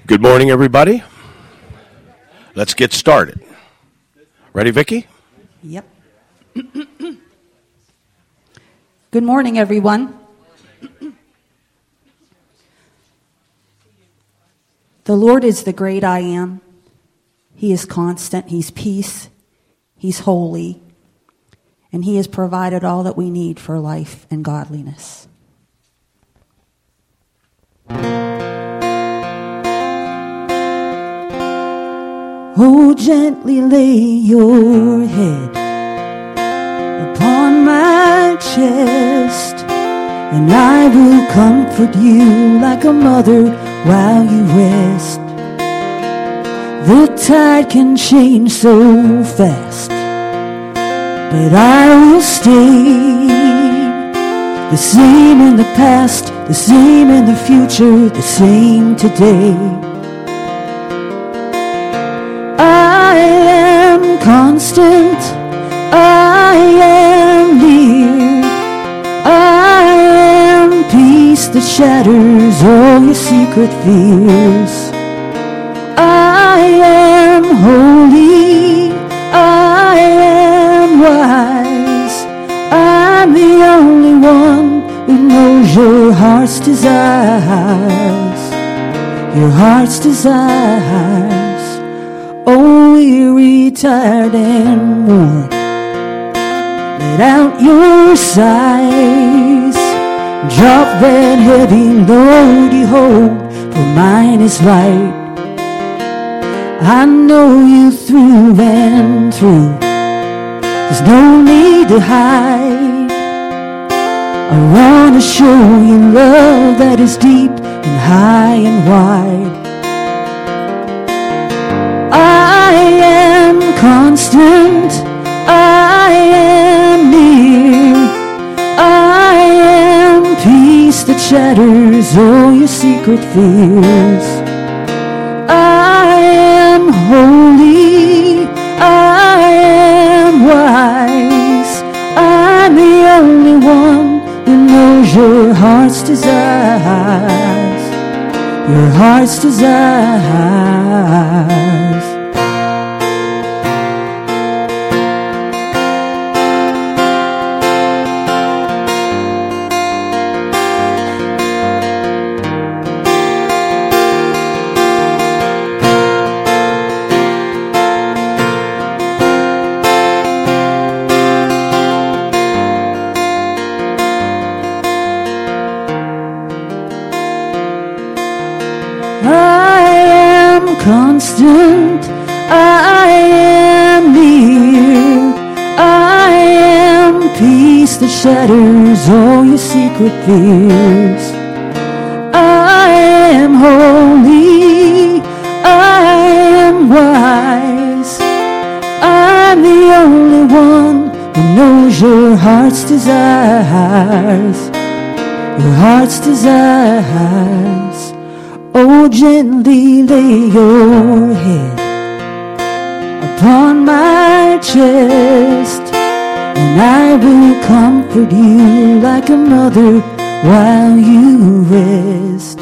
Good morning, everybody. Let's get started. Ready, Vicki? Yep. Good morning, everyone. The Lord is the great I am. He is constant. He's peace. He's holy. And He has provided all that we need for life and godliness. Oh, gently lay your head upon my chest, and I will comfort you like a mother while you rest. The tide can change so fast, but I will stay the same in the past, the same in the future, the same today. I am constant, I am near, I am peace that shatters all your secret fears. I am holy, I am wise, I'm the only one who knows your heart's desires, your heart's desires. Oh, weary, tired, and worn, let out your sighs. Drop that heavy load you hold, for mine is light. I know you through and through, there's no need to hide. I want to show you love that is deep and high and wide. I am constant, I am near, I am peace that shatters all your secret fears. I am holy, I am wise, I'm the only one who knows your heart's desires, your heart's desires. Constant, I am near, I am peace that shatters all your secret fears. I am holy, I am wise, I'm the only one who knows your heart's desires, your heart's desires. Oh, gently lay your head upon my chest, and I will comfort you like a mother while you rest.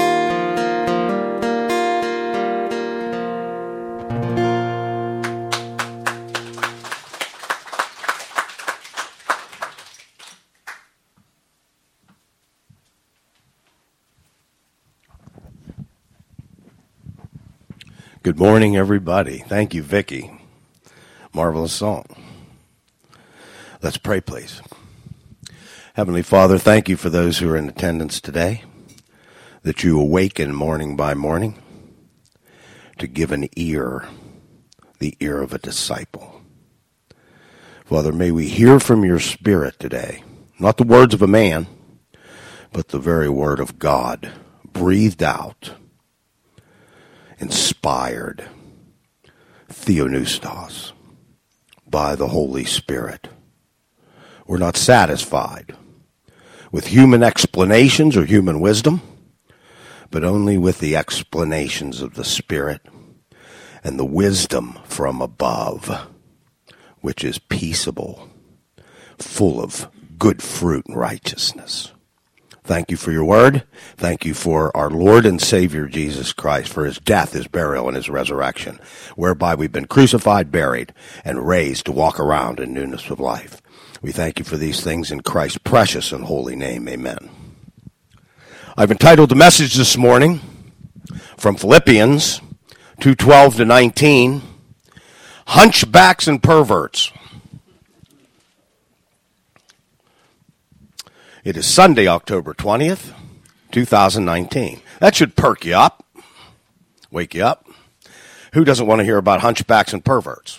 Good morning, everybody. Thank you, Vicki. Marvelous song. Let's pray, please. Heavenly Father, thank you for those who are in attendance today, that you awaken morning by morning to give an ear, the ear of a disciple. Father, may we hear from your Spirit today, not the words of a man, but the very word of God, breathed out, inspired, theopneustos, by the Holy Spirit. We're not satisfied with human explanations or human wisdom, but only with the explanations of the Spirit and the wisdom from above, which is peaceable, full of good fruit and righteousness. Thank you for your word. Thank you for our Lord and Savior Jesus Christ, for his death, his burial, and his resurrection, whereby we've been crucified, buried, and raised to walk around in newness of life. We thank you for these things in Christ's precious and holy name. Amen. I've entitled the message this morning from Philippians 2:12 to 19, Hunchbacks and Perverts. It is Sunday, October 20th, 2019. That should perk you up, wake you up. Who doesn't want to hear about hunchbacks and perverts?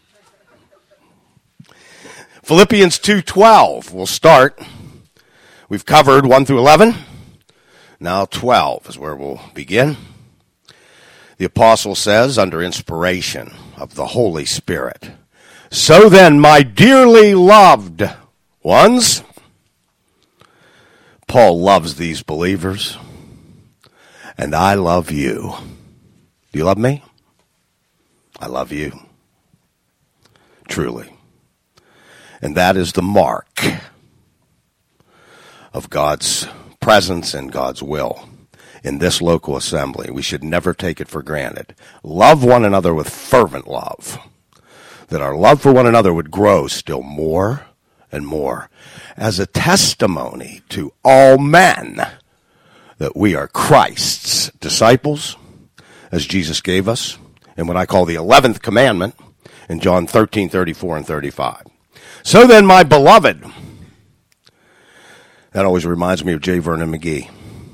Philippians 2:12. We'll start. We've covered 1 through 11. Now 12 is where we'll begin. The apostle says, under inspiration of the Holy Spirit, "So then, my dearly loved ones," Paul loves these believers, "and I love you." Do you love me? I love you. Truly. And that is the mark of God's presence and God's will in this local assembly. We should never take it for granted. Love one another with fervent love, that our love for one another would grow still more and more as a testimony to all men that we are Christ's disciples, as Jesus gave us, and what I call the 11th commandment in John 13:34 and 35. "So then, my beloved," that always reminds me of J. Vernon McGee.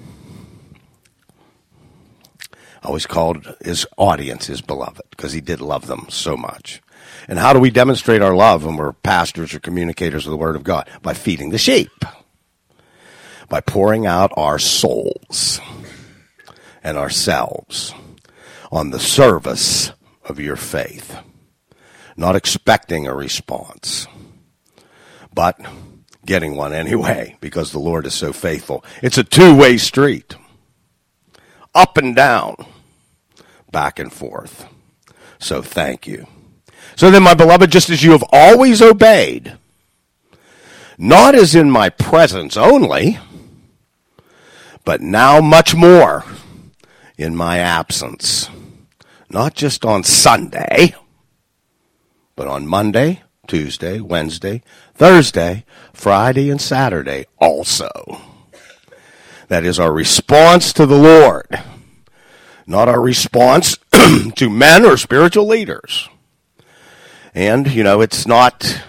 Always called his audience his beloved, because he did love them so much. And how do we demonstrate our love when we're pastors or communicators of the Word of God? By feeding the sheep. By pouring out our souls and ourselves on the service of your faith. Not expecting a response, but getting one anyway, because the Lord is so faithful. It's a two-way street. Up and down. Back and forth. So thank you. "So then, my beloved, just as you have always obeyed, not as in my presence only, but now much more in my absence." Not just on Sunday, but on Monday, Tuesday, Wednesday, Thursday, Friday, and Saturday also. That is our response to the Lord, not our response to men or spiritual leaders. And, it's not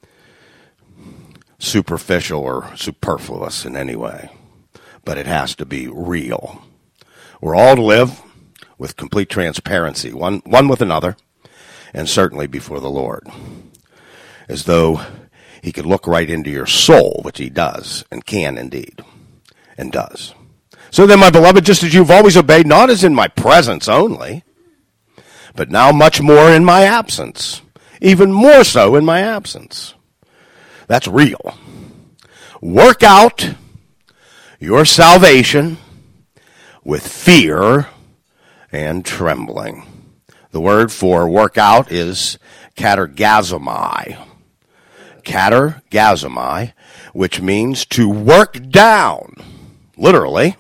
superficial or superfluous in any way, but it has to be real. We're all to live with complete transparency, one with another, and certainly before the Lord, as though he could look right into your soul, which he does, and can indeed, and does. "So then, my beloved, just as you've always obeyed, not as in my presence only, but now much more in my absence, even more so in my absence." That's real. Work out your salvation with fear and trembling. The word for work out is katergazomai. Katergazomai, which means to work down, literally,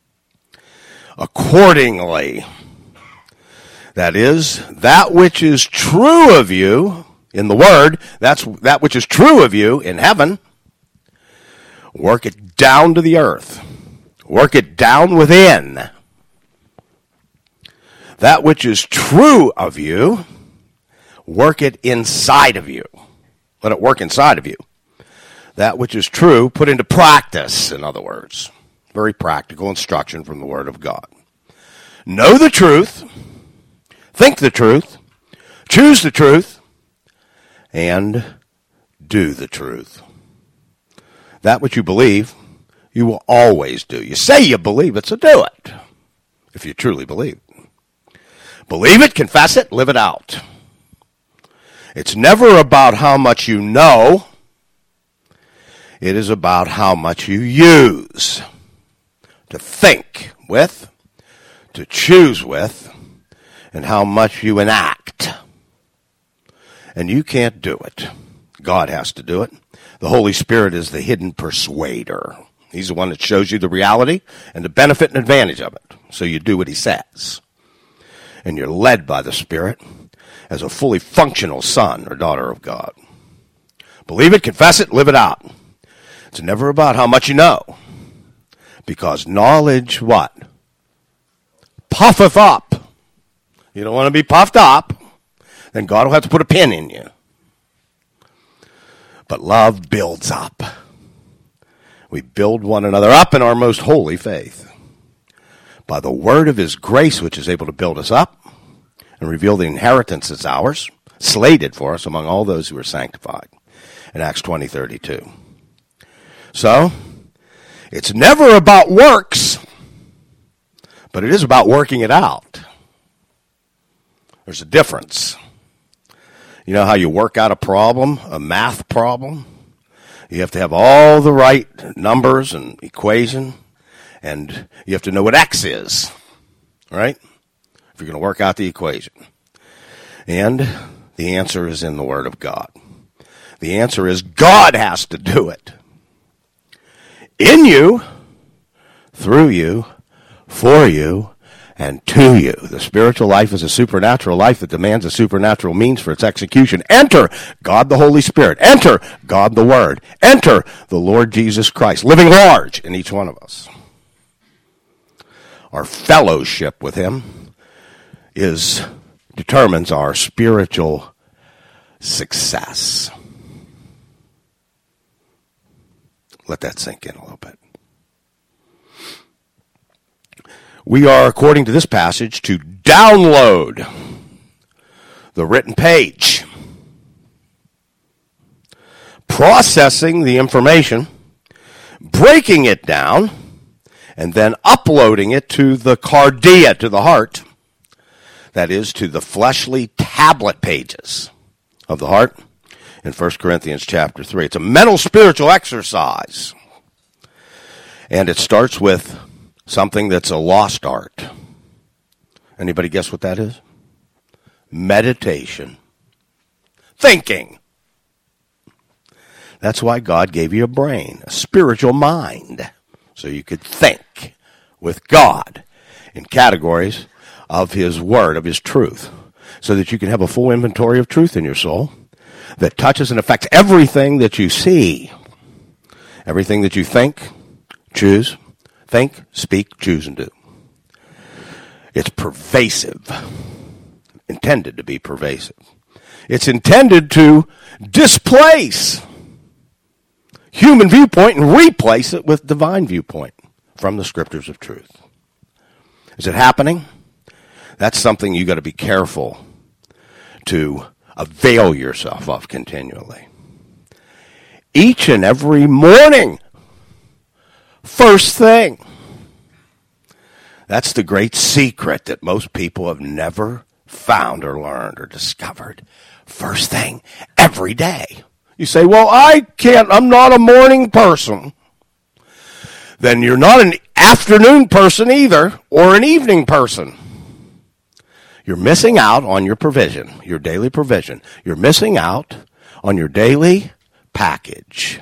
accordingly. That is, that which is true of you in the Word, that's that which is true of you in heaven, work it down to the earth. Work it down within. That which is true of you, work it inside of you. Let it work inside of you. That which is true, put into practice, in other words. Very practical instruction from the Word of God. Know the truth, think the truth, choose the truth, and do the truth. That which you believe, you will always do. You say you believe it, so do it, if you truly believe. Believe it, confess it, live it out. It's never about how much you know. It is about how much you use to think with, to choose with, and how much you enact. And you can't do it. God has to do it. The Holy Spirit is the hidden persuader. He's the one that shows you the reality and the benefit and advantage of it. So you do what he says. And you're led by the Spirit as a fully functional son or daughter of God. Believe it, confess it, live it out. It's never about how much you know. Because knowledge, what? Puffeth up. You don't want to be puffed up, then God will have to put a pin in you. But love builds up. We build one another up in our most holy faith. By the word of his grace, which is able to build us up and reveal the inheritance that's ours, slated for us among all those who are sanctified. In Acts 20:32. So, it's never about works, but it is about working it out. There's a difference. You know how you work out a problem, a math problem? You have to have all the right numbers and equation, and you have to know what X is, right? If you're going to work out the equation. And the answer is in the Word of God. The answer is God has to do it. In you, through you, for you, and to you. The spiritual life is a supernatural life that demands a supernatural means for its execution. Enter God the Holy Spirit. Enter God the Word. Enter the Lord Jesus Christ, living large in each one of us. Our fellowship with him determines our spiritual success. Let that sink in a little bit. We are, according to this passage, to download the written page, processing the information, breaking it down, and then uploading it to the cardia, to the heart, that is, to the fleshly tablet pages of the heart in 1 Corinthians chapter 3. It's a mental spiritual exercise. And it starts with something that's a lost art. Anybody guess what that is? Meditation. Thinking. That's why God gave you a brain, a spiritual mind, so you could think with God in categories of his word, of his truth, so that you can have a full inventory of truth in your soul that touches and affects everything that you see, everything that you think, choose, think, speak, choose, and do. It's pervasive, intended to be pervasive. It's intended to displace human viewpoint and replace it with divine viewpoint from the scriptures of truth. Is it happening? That's something you got to be careful to avail yourself of continually. Each and every morning, first thing. That's the great secret that most people have never found or learned or discovered. First thing, every day. You say, well, I'm not a morning person. Then you're not an afternoon person either, or an evening person. You're missing out on your provision, your daily provision. You're missing out on your daily package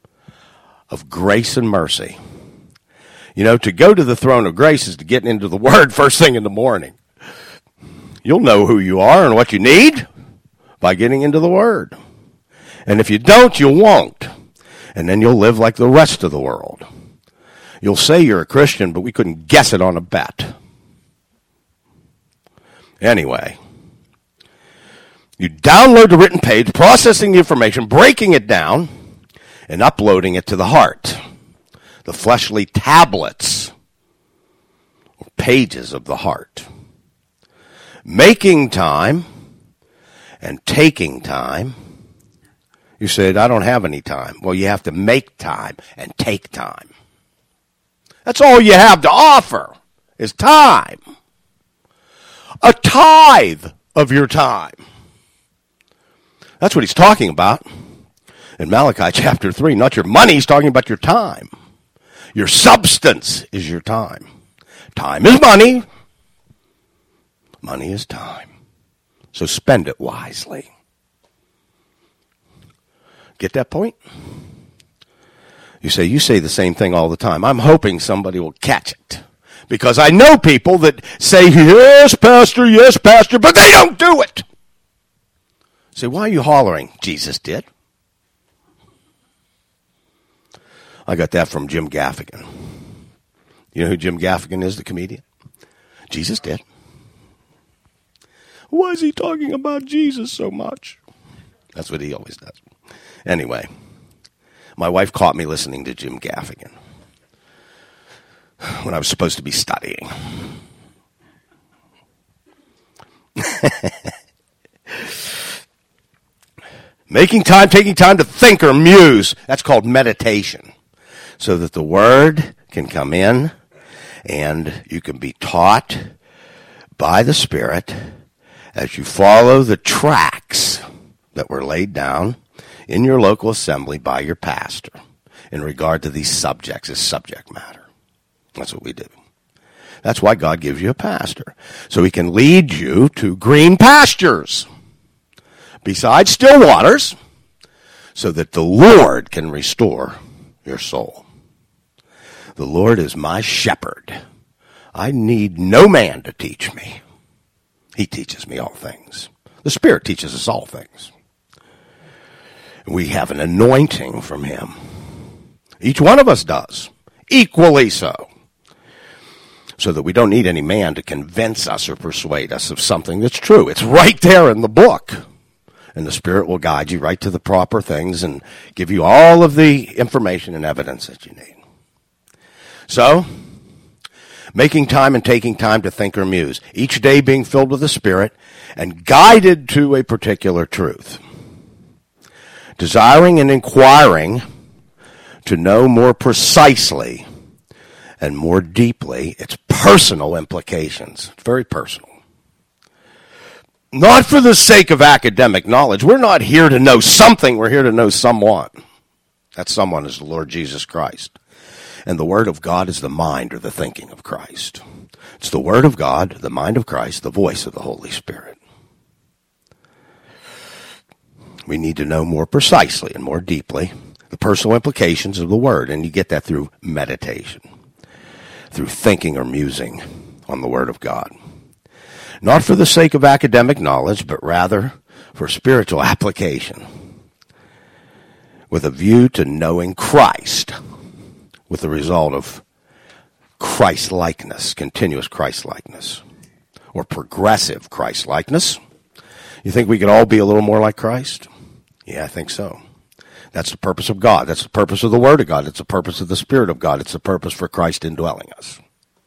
of grace and mercy. You know, to go to the throne of grace is to get into the Word first thing in the morning. You'll know who you are and what you need by getting into the Word. And if you don't, you won't. And then you'll live like the rest of the world. You'll say you're a Christian, but we couldn't guess it on a bet. Anyway, you download the written page, processing the information, breaking it down, and uploading it to the heart. The fleshly tablets, or pages of the heart. Making time and taking time. You said, I don't have any time. Well, you have to make time and take time. That's all you have to offer is time. A tithe of your time. That's what he's talking about in Malachi chapter 3. Not your money, he's talking about your time. Your substance is your time. Time is money. Money is time. So spend it wisely. Get that point? You say the same thing all the time. I'm hoping somebody will catch it. Because I know people that say, yes, pastor, but they don't do it. Say, why are you hollering? Jesus did. I got that from Jim Gaffigan. You know who Jim Gaffigan is, the comedian? Jesus did. Why is he talking about Jesus so much? That's what he always does. Anyway, my wife caught me listening to Jim Gaffigan when I was supposed to be studying. Taking time to think or muse. That's called meditation. So that the word can come in and you can be taught by the Spirit as you follow the tracks that were laid down in your local assembly by your pastor in regard to these subjects, this subject matter. That's what we do. That's why God gives you a pastor, so he can lead you to green pastures beside still waters, so that the Lord can restore your soul. The Lord is my shepherd. I need no man to teach me. He teaches me all things. The Spirit teaches us all things. We have an anointing from him. Each one of us does, equally so. So that we don't need any man to convince us or persuade us of something that's true. It's right there in the book. And the Spirit will guide you right to the proper things and give you all of the information and evidence that you need. So, making time and taking time to think or muse. Each day being filled with the Spirit and guided to a particular truth. Desiring and inquiring to know more precisely and more deeply its personal implications. It's very personal. Not for the sake of academic knowledge. We're not here to know something. We're here to know someone. That someone is the Lord Jesus Christ. And the Word of God is the mind or the thinking of Christ. It's the Word of God, the mind of Christ, the voice of the Holy Spirit. We need to know more precisely and more deeply the personal implications of the Word. And you get that through meditation, through thinking or musing on the Word of God. Not for the sake of academic knowledge, but rather for spiritual application, with a view to knowing Christ, with the result of Christ-likeness, continuous Christ-likeness, or progressive Christ-likeness. You think we could all be a little more like Christ? Yeah, I think so. That's the purpose of God. That's the purpose of the Word of God. It's the purpose of the Spirit of God. It's the purpose for Christ indwelling us.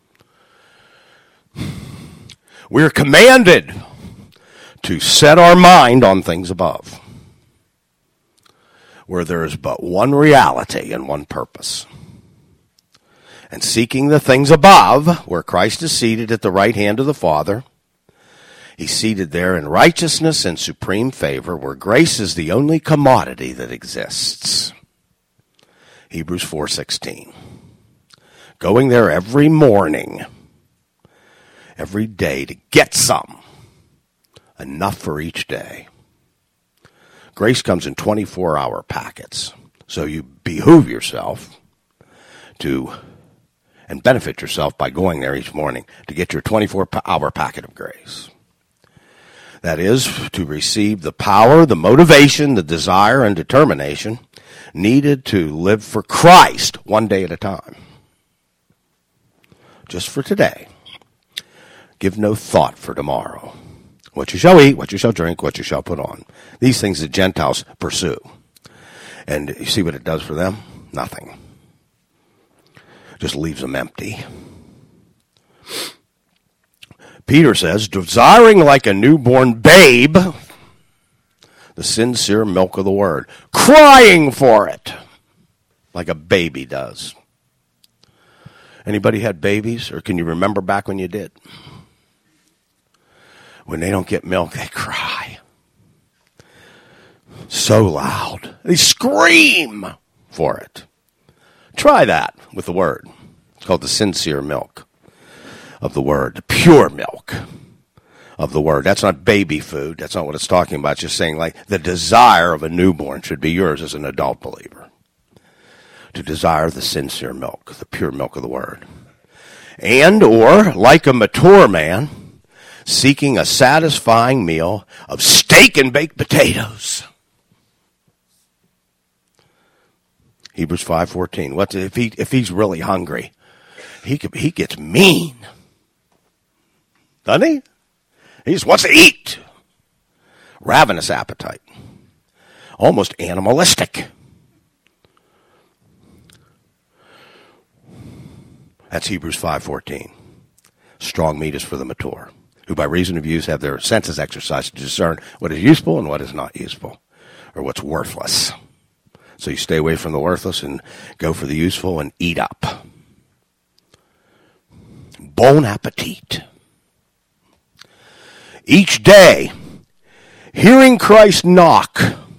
We're commanded to set our mind on things above, where there is but one reality and one purpose. And seeking the things above, where Christ is seated at the right hand of the Father. He's seated there in righteousness and supreme favor, where grace is the only commodity that exists. Hebrews 4:16. Going there every morning, every day, to get some, enough for each day. Grace comes in 24-hour packets, so you behoove yourself to and benefit yourself by going there each morning to get your 24-hour packet of grace. That is, to receive the power, the motivation, the desire, and determination needed to live for Christ one day at a time. Just for today. Give no thought for tomorrow. What you shall eat, what you shall drink, what you shall put on. These things the Gentiles pursue. And you see what it does for them? Nothing. Just leaves them empty. Peter says, desiring like a newborn babe the sincere milk of the word, crying for it like a baby does. Anybody had babies, or can you remember back when you did? When they don't get milk, they cry. So loud. They scream for it. Try that with the word. It's called the sincere milk of the word, the pure milk of the word. That's not baby food. That's not what it's talking about. It's just saying like the desire of a newborn should be yours as an adult believer. to desire the sincere milk, the pure milk of the word. And, or, like a mature man, seeking a satisfying meal of steak and baked potatoes. Hebrews 5:14. What if he's really hungry? He gets mean, doesn't he? He just wants to eat. Ravenous appetite, almost animalistic. That's Hebrews 5:14. Strong meat is for the mature, who by reason of use have their senses exercised to discern what is useful and what is not useful, or what's worthless. So you stay away from the worthless and go for the useful and eat up. Bon appetit. Each day, hearing Christ knock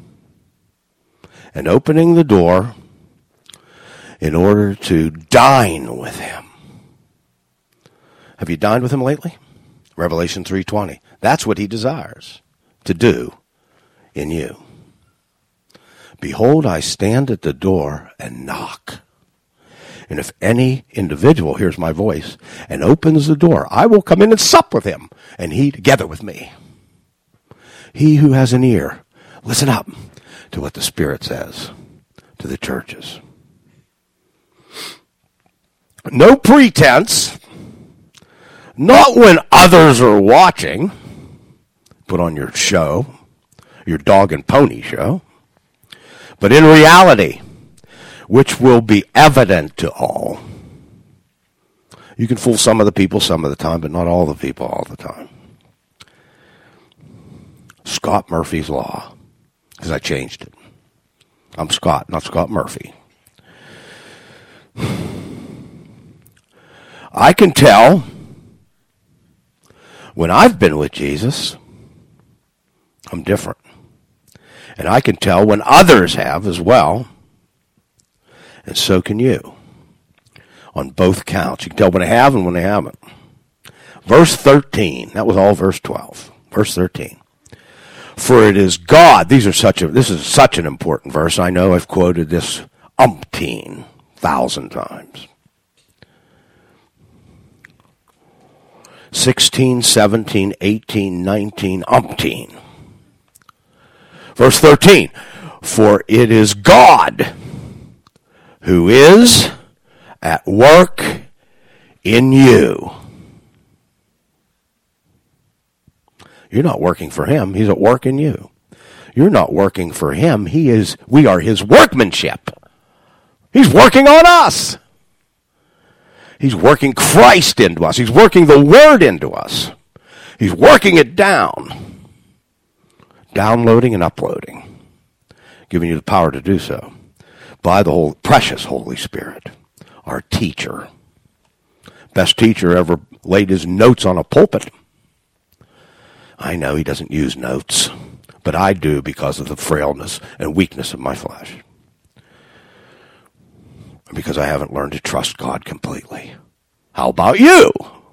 and opening the door in order to dine with him. Have you dined with him lately? Revelation 3:20. That's what he desires to do in you. Behold, I stand at the door and knock. And if any individual hears my voice and opens the door, I will come in and sup with him, and he together with me. He who has an ear, listen up to what the Spirit says to the churches. No pretense, not when others are watching. Put on your show, your dog and pony show. But in reality, which will be evident to all. You can fool some of the people some of the time, but not all the people all the time. Scott Murphy's Law, because I changed it. I'm Scott, not Scott Murphy. I can tell when I've been with Jesus, I'm different. And I can tell when others have as well. And so can you. On both counts. You can tell when they have and when they haven't. Verse 13. That was all verse 12. Verse 13. For it is God. This is such an important verse. I know I've quoted this 1,000 times. 16, 17, 18, 19, umpteen. Verse 13, for it is God who is at work in you. You're not working for him. He's at work in you. You're not working for him. We are his workmanship. He's working on us. He's working Christ into us. He's working the word into us. He's working it down. Downloading and uploading, giving you the power to do so by the precious Holy Spirit, our teacher. Best teacher ever laid his notes on a pulpit. I know he doesn't use notes, but I do because of the frailness and weakness of my flesh. Because I haven't learned to trust God completely. How about you?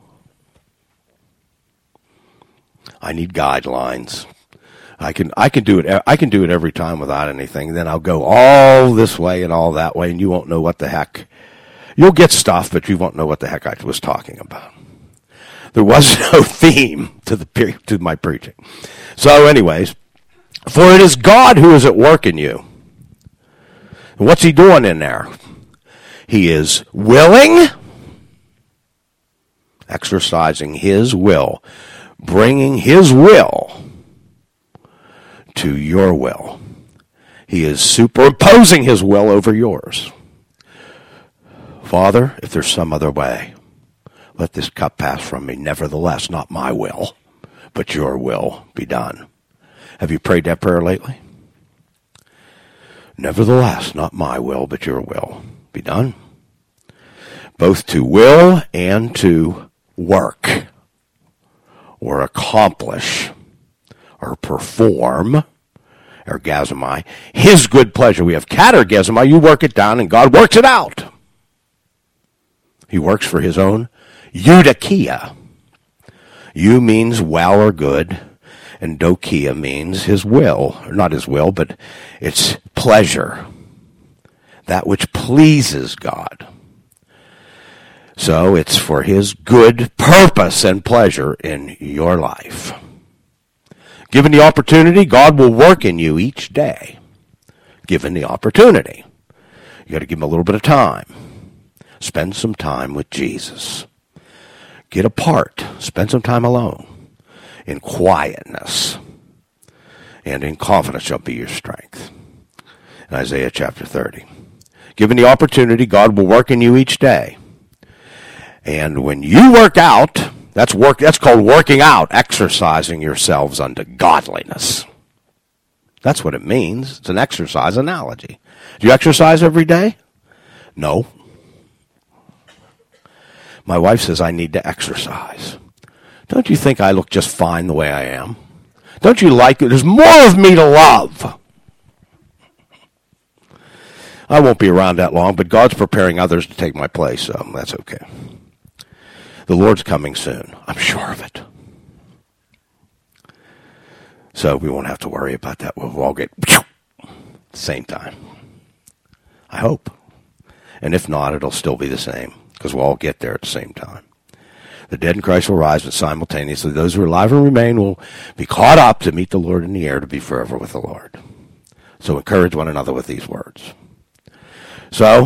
I need guidelines. I can do it. I can do it every time without anything. Then I'll go all this way and all that way, and you won't know what the heck. You'll get stuff, but you won't know what the heck I was talking about. There was no theme to my preaching. So, anyways, for it is God who is at work in you. And what's he doing in there? He is willing, exercising his will, bringing his will to your will. He is superimposing his will over yours. Father, if there's some other way, let this cup pass from me. Nevertheless, not my will, but your will be done. Have you prayed that prayer lately? Nevertheless, not my will, but your will be done. Both to will and to work or accomplish or perform, ergazomai, his good pleasure. We have katergazomai, you work it down and God works it out. He works for his own eudokia. Eu means well or good, and dokia means his will, or not his will, but it's pleasure. that which pleases God. So it's for his good purpose and pleasure in your life. Given the opportunity, God will work in you each day. Given the opportunity. You got to give him a little bit of time. Spend some time with Jesus. Get apart. Spend some time alone. In quietness. And in confidence shall be your strength. In Isaiah chapter 30. Given the opportunity, God will work in you each day. And when you work out, that's called working out, exercising yourselves unto godliness. That's what it means. It's an exercise analogy. Do you exercise every day? No. My wife says I need to exercise. Don't you think I look just fine the way I am? Don't you like it? There's more of me to love. I won't be around that long, but God's preparing others to take my place, so that's okay. The Lord's coming soon. I'm sure of it. So we won't have to worry about that. We'll all get at the same time. I hope. And if not, it'll still be the same, because we'll all get there at the same time. The dead in Christ will rise, but simultaneously those who are alive and remain will be caught up to meet the Lord in the air to be forever with the Lord. So encourage one another with these words. So,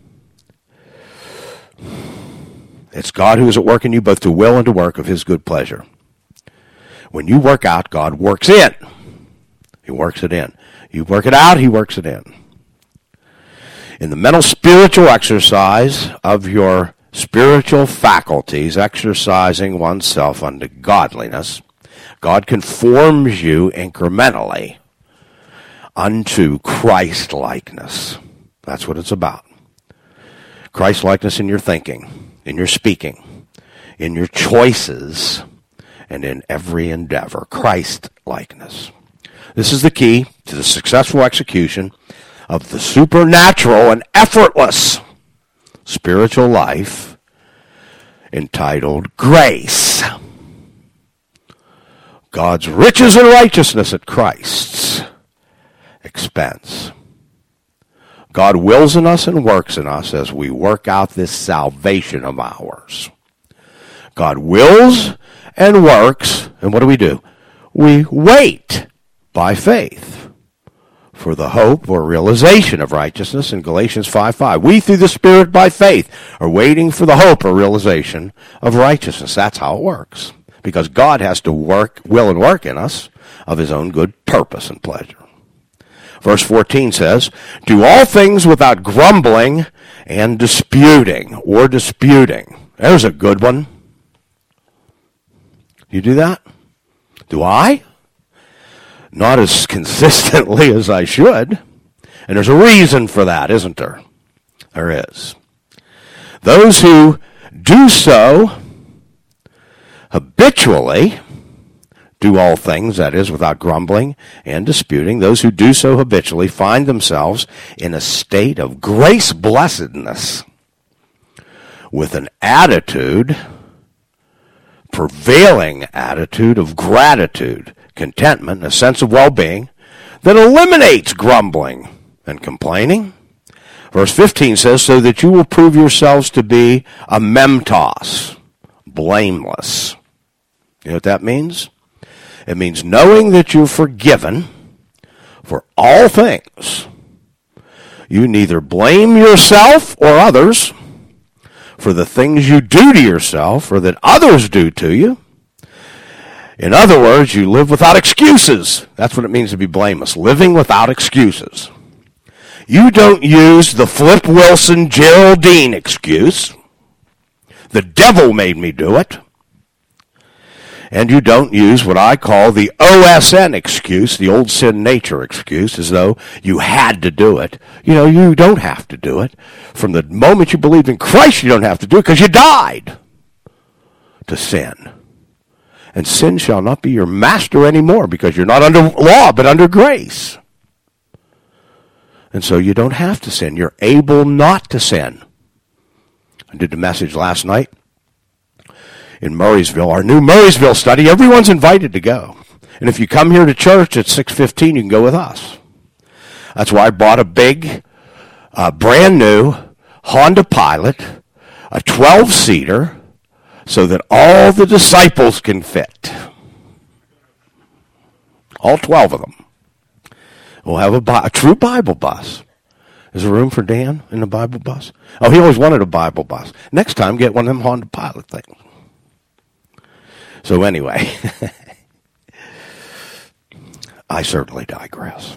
it's God who is at work in you both to will and to work of his good pleasure. When you work out, God works in. He works it in. You work it out, he works it in. In the mental spiritual exercise of your spiritual faculties, exercising oneself unto godliness, God conforms you incrementally unto Christ-likeness. That's what it's about. Christ-likeness in your thinking, in your speaking, in your choices, and in every endeavor. Christ-likeness. This is the key to the successful execution of the supernatural and effortless spiritual life entitled Grace. God's riches and righteousness at Christ's expense. God wills in us and works in us as we work out this salvation of ours. God wills and works, and what do? We wait by faith for the hope or realization of righteousness in Galatians 5:5. We, through the Spirit by faith, are waiting for the hope or realization of righteousness. That's how it works. Because God has to will and work in us of his own good purpose and pleasure. Verse 14 says, do all things without grumbling and disputing, or disputing. There's a good one. You do that? Do I? Not as consistently as I should. And there's a reason for that, isn't there? There is. Those who do so habitually, do all things, that is, without grumbling and disputing, those who do so habitually find themselves in a state of grace blessedness with an attitude, prevailing attitude of gratitude, contentment, a sense of well-being that eliminates grumbling and complaining. Verse 15 says, so that you will prove yourselves to be a memtos, blameless. You know what that means? It means knowing that you're forgiven for all things. You neither blame yourself or others for the things you do to yourself or that others do to you. In other words, you live without excuses. That's what it means to be blameless, living without excuses. You don't use the Flip Wilson Geraldine excuse. The devil made me do it. And you don't use what I call the OSN excuse, the old sin nature excuse, as though you had to do it. You know, you don't have to do it. From the moment you believe in Christ, you don't have to do it because you died to sin. And sin shall not be your master anymore because you're not under law but under grace. And so you don't have to sin. You're able not to sin. I did the message last night in Murraysville, our new Murraysville study. Everyone's invited to go. And if you come here to church at 6:15, you can go with us. That's why I bought a big a brand new Honda Pilot, a 12-seater, so that all the disciples can fit. All 12 of them. We'll have a true Bible bus. Is there room for Dan in the Bible bus? Oh, he always wanted a Bible bus. Next time, get one of them Honda Pilot things. So anyway, I certainly digress.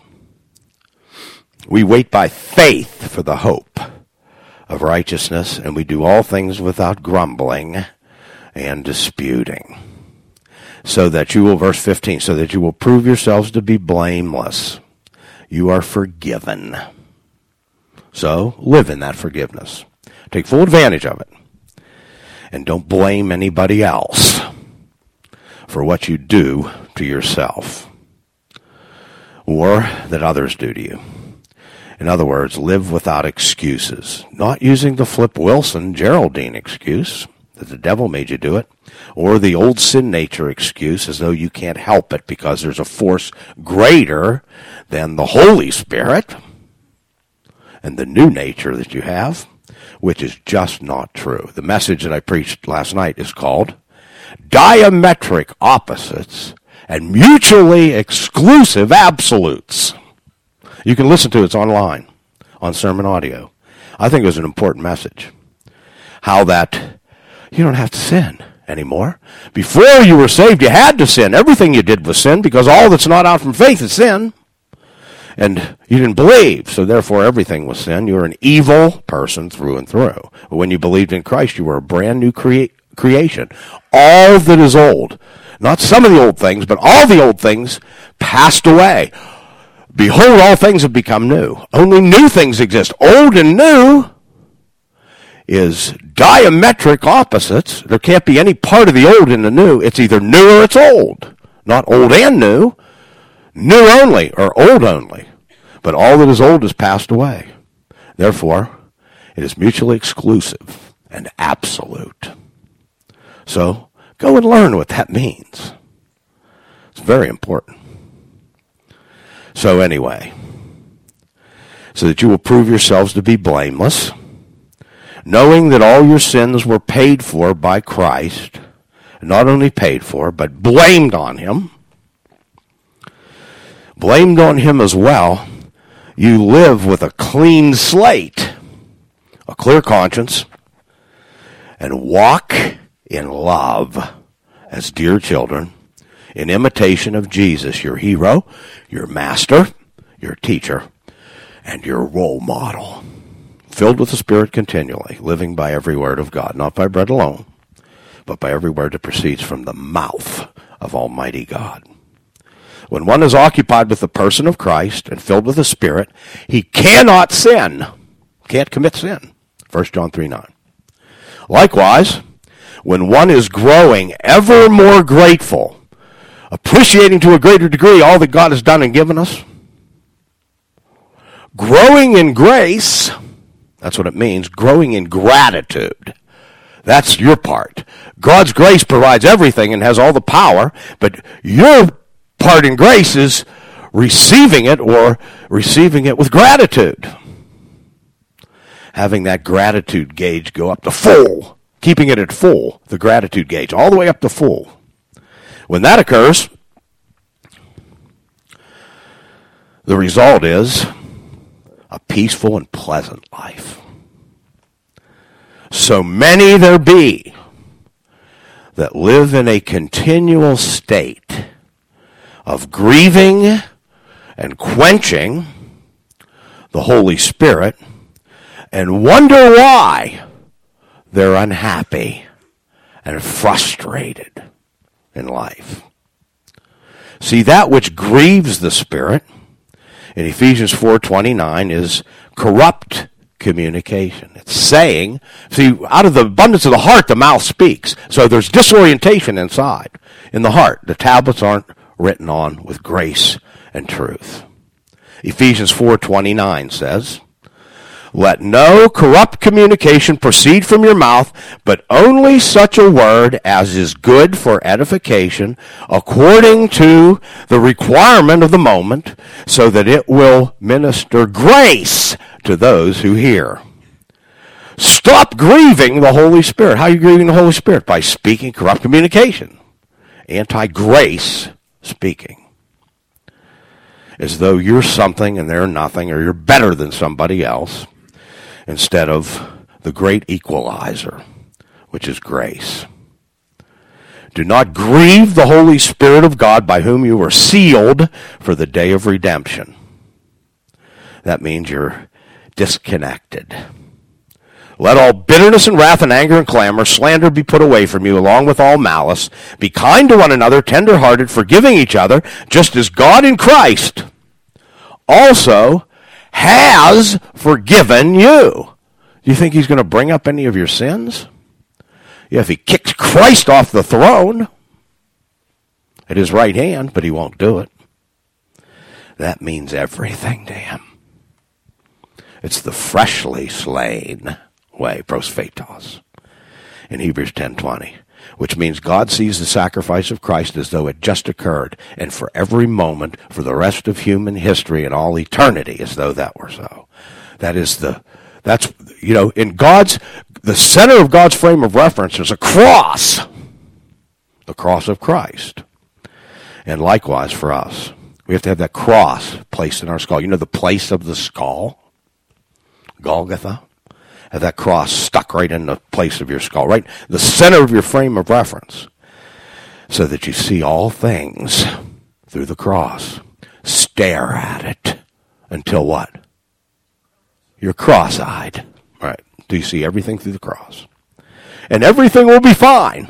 We wait by faith for the hope of righteousness, and we do all things without grumbling and disputing. So that you will, verse 15, so that you will prove yourselves to be blameless. You are forgiven. So live in that forgiveness. Take full advantage of it. And don't blame anybody else for what you do to yourself or that others do to you. In other words, live without excuses. Not using the Flip Wilson Geraldine excuse that the devil made you do it, or the old sin nature excuse as though you can't help it because there's a force greater than the Holy Spirit and the new nature that you have, which is just not true. The message that I preached last night is called Diametric Opposites and Mutually Exclusive Absolutes. You can listen to it. It's online on Sermon Audio. I think it was an important message. How that you don't have to sin anymore. Before you were saved, you had to sin. Everything you did was sin because all that's not out from faith is sin. And you didn't believe, so therefore everything was sin. You were an evil person through and through. But when you believed in Christ, you were a brand new creation. All that is old, not some of the old things, but all the old things passed away. Behold, all things have become new. Only new things exist. Old and new is diametric opposites. There can't be any part of the old in the new. It's either new or it's old. Not old and new. New only or old only. But all that is old has passed away. Therefore, it is mutually exclusive and absolute. So, go and learn what that means. It's very important. So anyway, so that you will prove yourselves to be blameless, knowing that all your sins were paid for by Christ, not only paid for, but blamed on him. Blamed on him as well, you live with a clean slate, a clear conscience, and walk in love as dear children, in imitation of Jesus, your hero, your master, your teacher, and your role model. Filled with the Spirit continually, living by every word of God, not by bread alone, but by every word that proceeds from the mouth of Almighty God. When one is occupied with the person of Christ and filled with the Spirit, he cannot sin, can't commit sin. 1 John 3:9. Likewise, when one is growing ever more grateful, appreciating to a greater degree all that God has done and given us, growing in grace, that's what it means, growing in gratitude. That's your part. God's grace provides everything and has all the power, but your part in grace is receiving it or receiving it with gratitude. Having that gratitude gauge go up to full, keeping it at full, the gratitude gauge, all the way up to full. When that occurs, the result is a peaceful and pleasant life. So many there be that live in a continual state of grieving and quenching the Holy Spirit and wonder why they're unhappy and frustrated in life. See, that which grieves the Spirit in Ephesians 4:29 is corrupt communication. It's saying, see, out of the abundance of the heart, the mouth speaks. So there's disorientation inside. In the heart, the tablets aren't written on with grace and truth. Ephesians 4:29 says, let no corrupt communication proceed from your mouth, but only such a word as is good for edification, according to the requirement of the moment, so that it will minister grace to those who hear. Stop grieving the Holy Spirit. How are you grieving the Holy Spirit? By speaking corrupt communication. Anti-grace speaking. As though you're something and they're nothing, or you're better than somebody else, instead of the great equalizer, which is grace. Do not grieve the Holy Spirit of God, by whom you were sealed for the day of redemption. That means you're disconnected. Let all bitterness and wrath and anger and clamor, slander be put away from you, along with all malice. Be kind to one another, tender-hearted, forgiving each other, just as God in Christ also has forgiven you. Do you think he's going to bring up any of your sins? Yeah, if he kicks Christ off the throne at his right hand, but he won't do it. That means everything to him. It's the freshly slain way, prosphatos, in Hebrews 10:20, which means God sees the sacrifice of Christ as though it just occurred, and for every moment, for the rest of human history and all eternity, as though that were so. In the center of God's frame of reference is a cross, the cross of Christ. And likewise for us, we have to have that cross placed in our skull. You know the place of the skull? Golgotha? Have that cross stuck right in the place of your skull, right? The center of your frame of reference. So that you see all things through the cross. Stare at it until what? You're cross-eyed. Right. Do you see everything through the cross? And everything will be fine.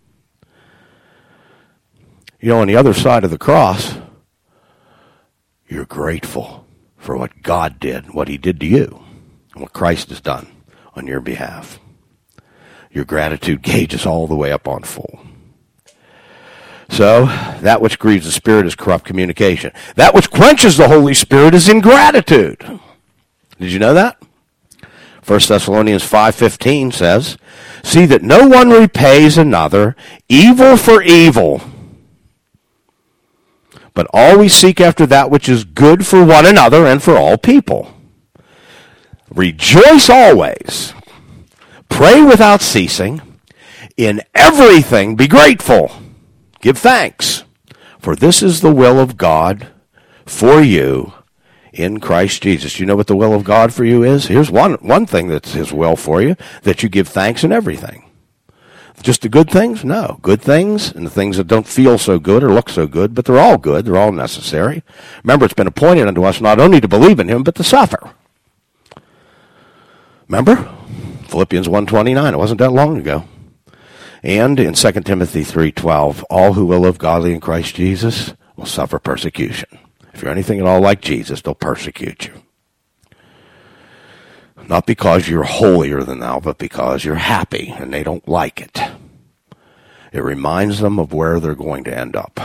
You know, on the other side of the cross, you're grateful for what God did, what he did to you, and what Christ has done on your behalf. Your gratitude gauge is all the way up on full. So, that which grieves the Spirit is corrupt communication. That which quenches the Holy Spirit is ingratitude. Did you know that? 1 Thessalonians 5:15 says, see that no one repays another evil for evil, but always seek after that which is good for one another and for all people. Rejoice always. Pray without ceasing. In everything be grateful. Give thanks. For this is the will of God for you in Christ Jesus. You know what the will of God for you is? Here's one thing that's his will for you, that you give thanks in everything. Just the good things? No. Good things and the things that don't feel so good or look so good, but they're all good. They're all necessary. Remember, it's been appointed unto us not only to believe in him, but to suffer. Remember? Philippians 1:29. It wasn't that long ago. And in 2 Timothy 3:12, all who will live godly in Christ Jesus will suffer persecution. If you're anything at all like Jesus, they'll persecute you. Not because you're holier than thou, but because you're happy and they don't like it. It reminds them of where they're going to end up.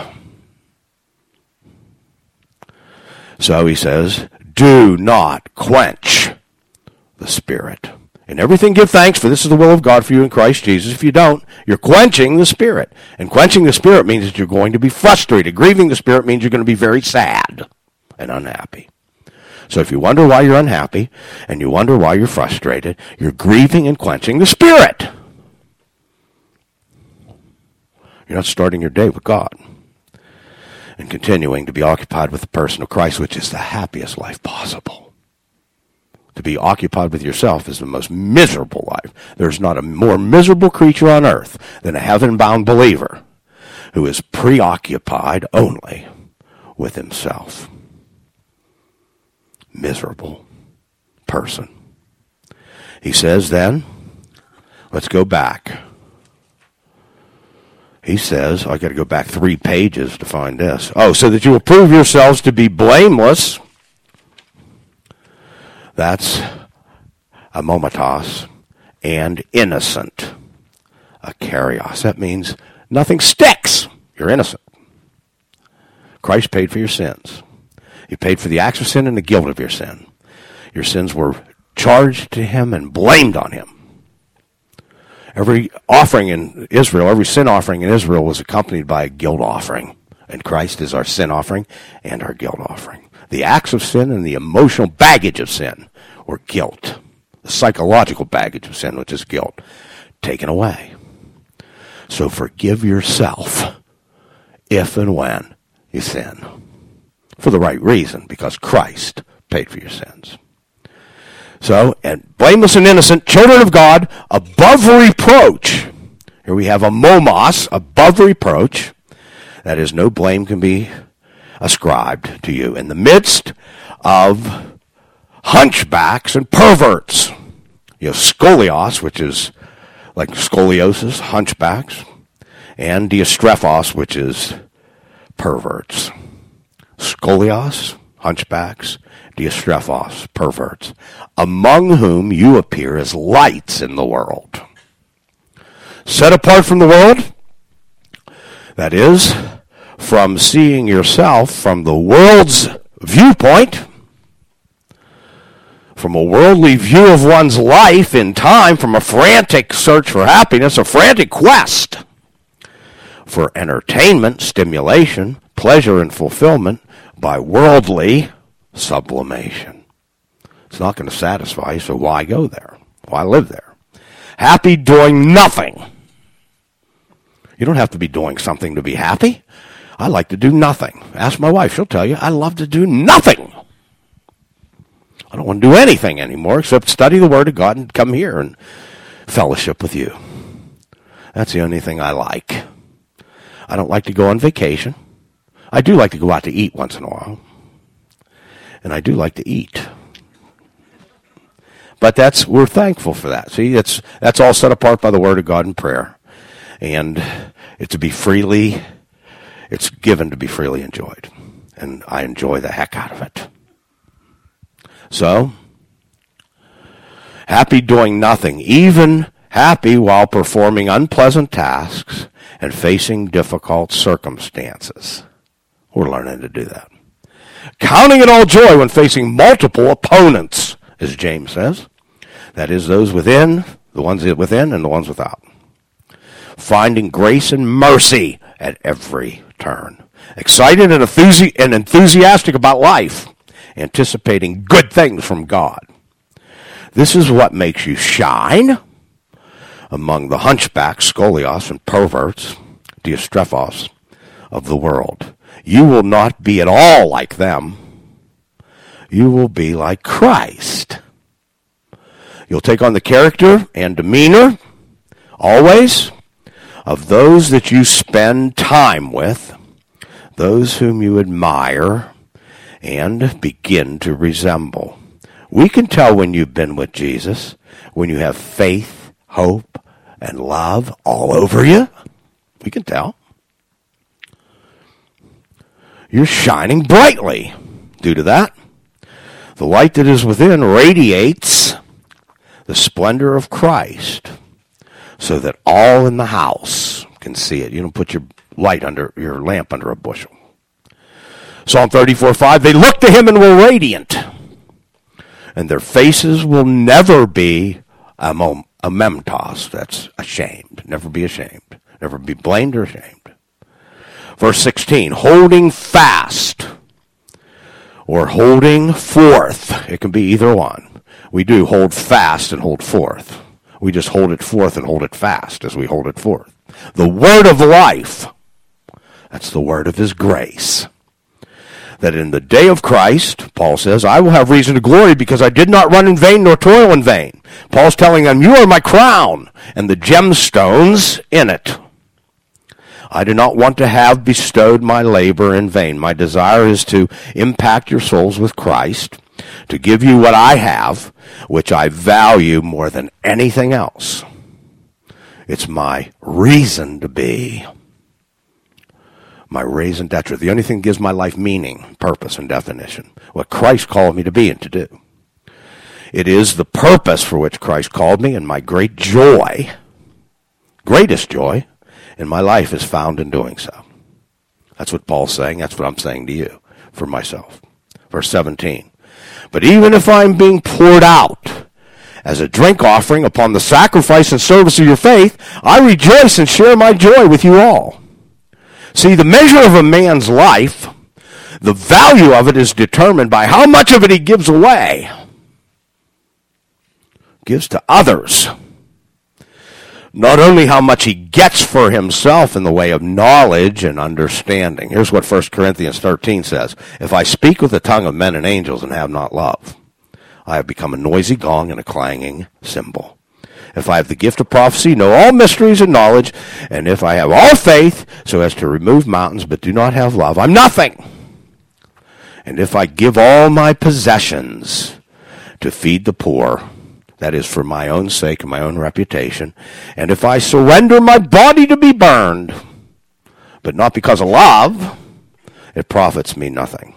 So he says, do not quench the Spirit. In everything give thanks, for this is the will of God for you in Christ Jesus. If you don't, you're quenching the Spirit. And quenching the Spirit means that you're going to be frustrated. Grieving the Spirit means you're going to be very sad and unhappy. So if you wonder why you're unhappy, and you wonder why you're frustrated, you're grieving and quenching the Spirit. You're not starting your day with God and continuing to be occupied with the person of Christ, which is the happiest life possible. To be occupied with yourself is the most miserable life. There's not a more miserable creature on earth than a heaven-bound believer who is preoccupied only with himself. Miserable person. He says then, let's go back. He says, I got to go back 3 pages to find this. So that you will prove yourselves to be blameless. That's amomatos, and innocent, akarios. That means nothing sticks. You're innocent. Christ paid for your sins. He paid for the acts of sin and the guilt of your sin. Your sins were charged to him and blamed on him. Every offering in Israel, every sin offering in Israel was accompanied by a guilt offering. And Christ is our sin offering and our guilt offering. The acts of sin and the emotional baggage of sin or guilt. The psychological baggage of sin, which is guilt, taken away. So forgive yourself if and when you sin. For the right reason, because Christ paid for your sins. So, and blameless and innocent, children of God, above reproach. Here we have a momos, above reproach. That is, no blame can be ascribed to you. In the midst of hunchbacks and perverts. You have scolios, which is like scoliosis, hunchbacks, and diastrephos, which is perverts. Scolios, hunchbacks, diastrephos, perverts, among whom you appear as lights in the world. Set apart from the world, that is, from seeing yourself from the world's viewpoint, from a worldly view of one's life in time, from a frantic search for happiness, a frantic quest for entertainment, stimulation, pleasure, and fulfillment by worldly sublimation. It's not going to satisfy you, so why go there? Why live there? Happy doing nothing. You don't have to be doing something to be happy. I like to do nothing. Ask my wife, she'll tell you, I love to do nothing. I don't want to do anything anymore except study the Word of God and come here and fellowship with you. That's the only thing I like. I don't like to go on vacation. I do like to go out to eat once in a while. And I do like to eat. But we're thankful for that. See, that's all set apart by the Word of God and prayer. And it's given to be freely enjoyed. And I enjoy the heck out of it. So, happy doing nothing, even happy while performing unpleasant tasks and facing difficult circumstances. We're learning to do that. Counting it all joy when facing multiple opponents, as James says. That is, those within, the ones within, and the ones without. Finding grace and mercy at every turn. Excited and enthusiastic about life. Anticipating good things from God. This is what makes you shine among the hunchbacks, scolios, and perverts, diastrephos, of the world. You will not be at all like them. You will be like Christ. You'll take on the character and demeanor, always, of those that you spend time with, those whom you admire, and begin to resemble. We can tell when you've been with Jesus, when you have faith, hope, and love all over you. We can tell. You're shining brightly due to that. The light that is within radiates the splendor of Christ so that all in the house can see it. You don't put your lamp under a bushel. Psalm 34:5, they looked to him and were radiant, and their faces will never be amemtos. That's ashamed. Never be ashamed. Never be blamed or ashamed. Verse 16, holding fast or holding forth. It can be either one. We do hold fast and hold forth. We just hold it forth and hold it fast as we hold it forth. The word of life. That's the word of his grace. That in the day of Christ, Paul says, I will have reason to glory because I did not run in vain nor toil in vain. Paul's telling them, you are my crown and the gemstones in it. I do not want to have bestowed my labor in vain. My desire is to impact your souls with Christ, to give you what I have, which I value more than anything else. It's my reason to be. My raison d'etre. The only thing that gives my life meaning, purpose, and definition. What Christ called me to be and to do. It is the purpose for which Christ called me, and my great joy, greatest joy, in my life is found in doing so. That's what Paul's saying. That's what I'm saying to you, for myself. Verse 17. But even if I'm being poured out as a drink offering upon the sacrifice and service of your faith, I rejoice and share my joy with you all. See, the measure of a man's life, the value of it is determined by how much of it he gives away. gives to others, not only how much he gets for himself in the way of knowledge and understanding. Here's what 1 Corinthians 13 says. If I speak with the tongue of men and angels and have not love, I have become a noisy gong and a clanging cymbal. If I have the gift of prophecy, know all mysteries and knowledge, and if I have all faith so as to remove mountains but do not have love, I'm nothing. And if I give all my possessions to feed the poor, that is for my own sake and my own reputation, and if I surrender my body to be burned, but not because of love, it profits me nothing.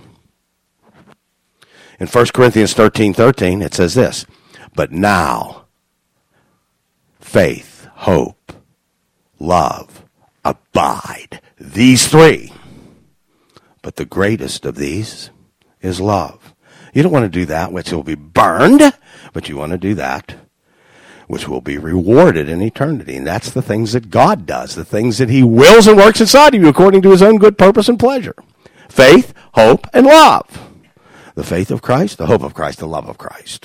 In 1 Corinthians 13:13, it says this, but now, faith, hope, love, abide. These three. But the greatest of these is love. You don't want to do that which will be burned, but you want to do that which will be rewarded in eternity. And that's the things that God does, the things that he wills and works inside of you according to his own good purpose and pleasure. Faith, hope, and love. The faith of Christ, the hope of Christ, the love of Christ.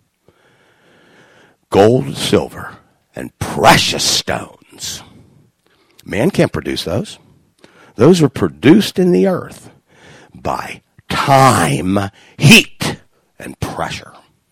Gold, silver, and precious stones. Man can't produce those. Those are produced in the earth by time, heat, and pressure.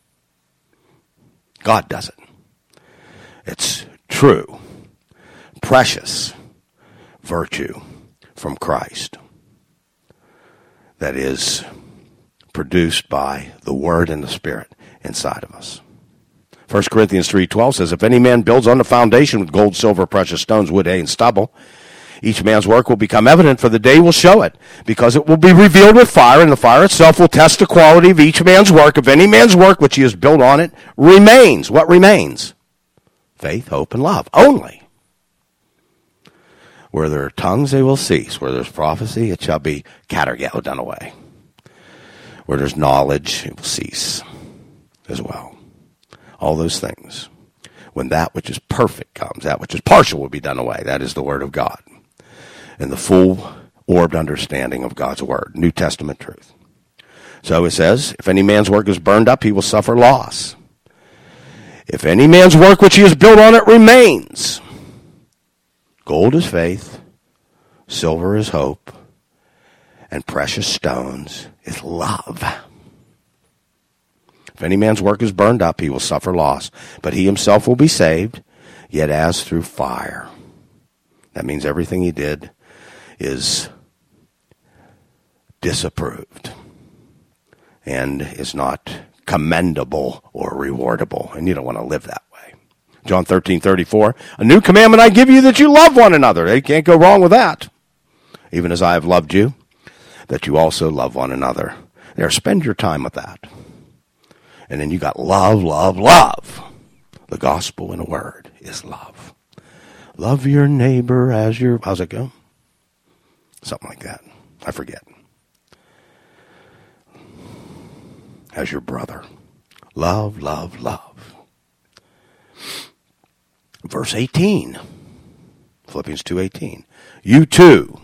God does it. It's true, precious virtue from Christ that is produced by the Word and the Spirit inside of us. 1 Corinthians 3:12 says, if any man builds on the foundation with gold, silver, precious stones, wood, hay, and stubble, each man's work will become evident, for the day will show it, because it will be revealed with fire, and the fire itself will test the quality of each man's work. If any man's work which he has built on it remains, what remains? Faith, hope, and love only. Where there are tongues, they will cease. Where there's prophecy, it shall be catergao, done away. Where there's knowledge, it will cease as well. All those things. When that which is perfect comes, that which is partial will be done away. That is the Word of God. And the full orbed understanding of God's Word. New Testament truth. So it says, if any man's work is burned up, he will suffer loss. If any man's work which he has built on it remains. Gold is faith, silver is hope, and precious stones is love. If any man's work is burned up, he will suffer loss, but he himself will be saved, yet as through fire. That means everything he did is disapproved and is not commendable or rewardable, and you don't want to live that way. John 13:34, a new commandment I give you, that you love one another. You can't go wrong with that. Even as I have loved you, that you also love one another. There, spend your time with that. And then you got love, love, love. The gospel in a word is love. Love your neighbor as your, how's it go? Something like that. I forget. As your brother. Love, love, love. Verse 18. Philippians 2:18. You too.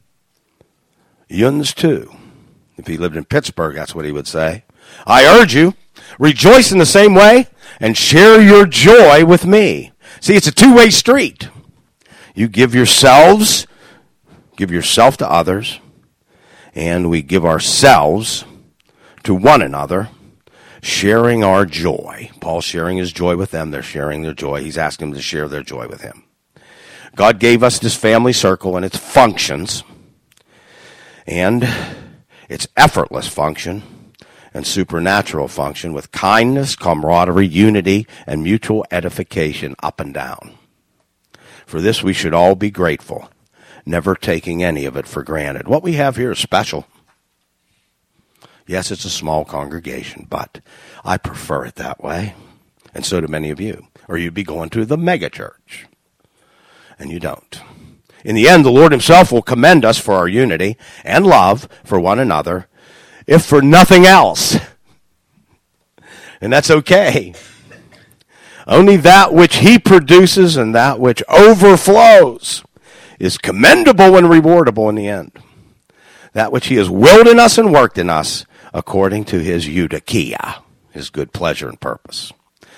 Yuns too. If he lived in Pittsburgh, that's what he would say. I urge you, rejoice in the same way and share your joy with me. See, it's a two-way street. You give yourself to others, and we give ourselves to one another, sharing our joy. Paul's sharing his joy with them. They're sharing their joy. He's asking them to share their joy with him. God gave us this family circle and its functions, and its effortless function and supernatural function with kindness, camaraderie, unity, and mutual edification up and down. For this we should all be grateful, never taking any of it for granted. What we have here is special. Yes, it's a small congregation, but I prefer it that way, and so do many of you. Or you'd be going to the mega church, and you don't. In the end, the Lord himself will commend us for our unity and love for one another, if for nothing else. And that's okay. Only that which he produces and that which overflows is commendable and rewardable in the end. That which he has willed in us and worked in us according to his eudokia, his good pleasure and purpose.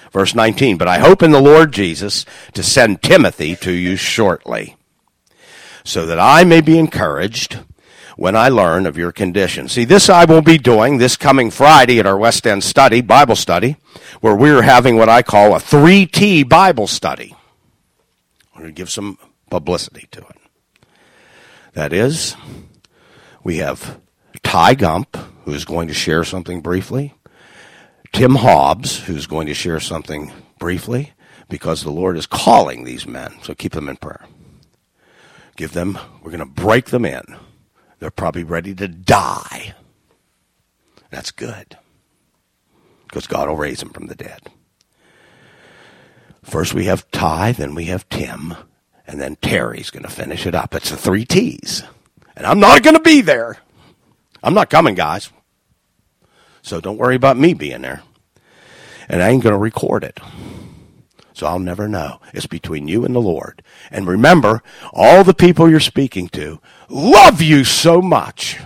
Verse 19, but I hope in the Lord Jesus to send Timothy to you shortly, so that I may be encouraged when I learn of your condition. See, this I will be doing this coming Friday at our West End study, Bible study, where we're having what I call a 3T Bible study. I'm going to give some publicity to it. That is, we have Ty Gump, who is going to share something briefly. Tim Hobbs, who's going to share something briefly, because the Lord is calling these men. So keep them in prayer. We're going to break them in. They're probably ready to die. That's good, because God will raise them from the dead. First we have Ty, then we have Tim, and then Terry's going to finish it up. It's the 3 T's. And I'm not going to be there. I'm not coming, guys. So don't worry about me being there. And I ain't going to record it. So I'll never know. It's between you and the Lord. And remember, all the people you're speaking to love you so much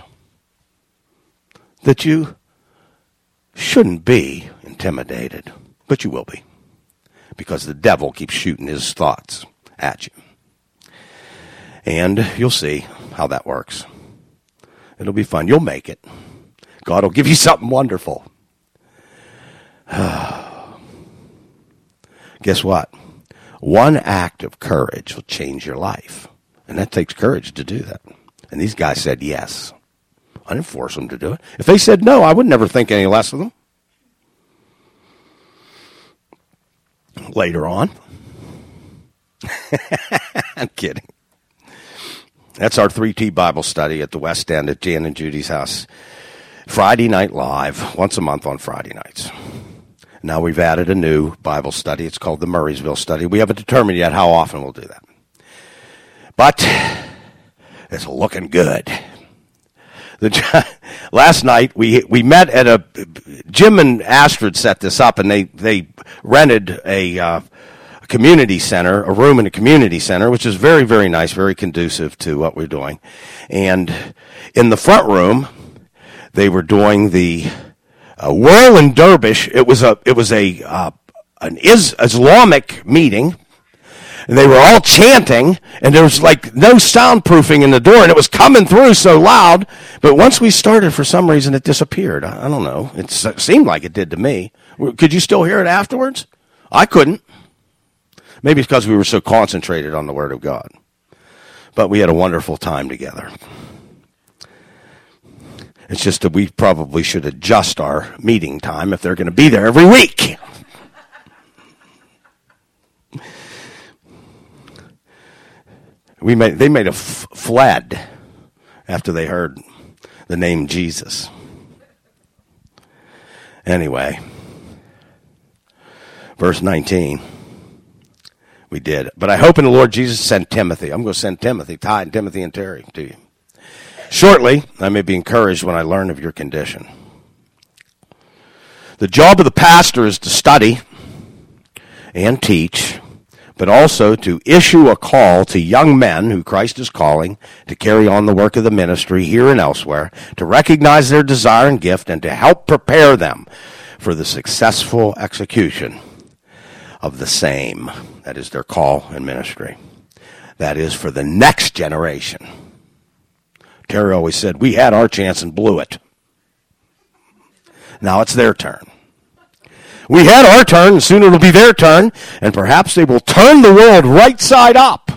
that you shouldn't be intimidated. But you will be. Because the devil keeps shooting his thoughts at you. And you'll see how that works. It'll be fun. You'll make it. God will give you something wonderful. Guess what? One act of courage will change your life. And that takes courage to do that. And these guys said yes. I didn't force them to do it. If they said no, I would never think any less of them. Later on. I'm kidding. That's our 3T Bible study at the West End at Jan and Judy's house. Friday Night Live, once a month on Friday nights. Now we've added a new Bible study. It's called the Murraysville Study. We haven't determined yet how often we'll do that. But it's looking good. Last night we met at Jim and Astrid set this up, and they rented a community center, a room in a community center, which is very, very nice, very conducive to what we're doing. And in the front room, they were doing the Whirling Dervish. It was an Islamic meeting, and they were all chanting, and there was like no soundproofing in the door, and it was coming through so loud. But once we started, for some reason, it disappeared. I don't know. It seemed like it did to me. Could you still hear it afterwards? I couldn't. Maybe it's because we were so concentrated on the Word of God. But we had a wonderful time together. It's just that we probably should adjust our meeting time if they're going to be there every week. They may have fled after they heard the name Jesus. Anyway, verse 19, we did. But I hope in the Lord Jesus send Timothy. I'm going to send Timothy, Ty, and Timothy and Terry to you. Shortly, I may be encouraged when I learn of your condition. The job of the pastor is to study and teach, but also to issue a call to young men who Christ is calling to carry on the work of the ministry here and elsewhere, to recognize their desire and gift, and to help prepare them for the successful execution of the same. That is their call and ministry. That is for the next generation. Terry always said, we had our chance and blew it. Now it's their turn. We had our turn, and soon it'll be their turn, and perhaps they will turn the world right side up.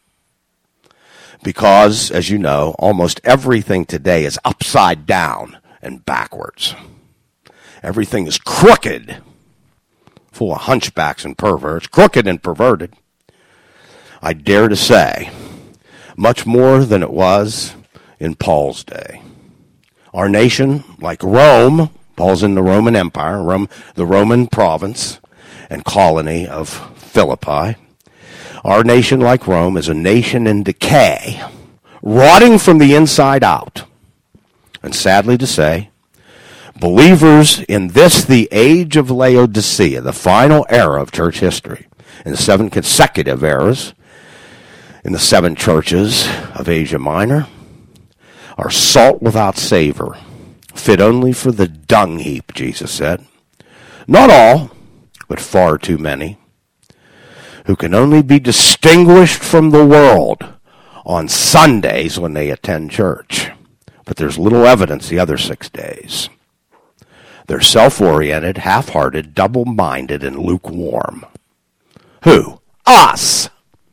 Because, as you know, almost everything today is upside down and backwards. Everything is crooked, full of hunchbacks and perverts, crooked and perverted. I dare to say, much more than it was in Paul's day. Our nation, like Rome, Paul's in the Roman Empire, the Roman province and colony of Philippi. Our nation, like Rome, is a nation in decay, rotting from the inside out. And sadly to say, believers in this, the age of Laodicea, the final era of church history, in the 7 consecutive eras, in the 7 churches of Asia Minor, are salt without savor, fit only for the dung heap, Jesus said. Not all, but far too many, who can only be distinguished from the world on Sundays when they attend church. But there's little evidence the other 6 days. They're self-oriented, half-hearted, double-minded, and lukewarm. Who? Us.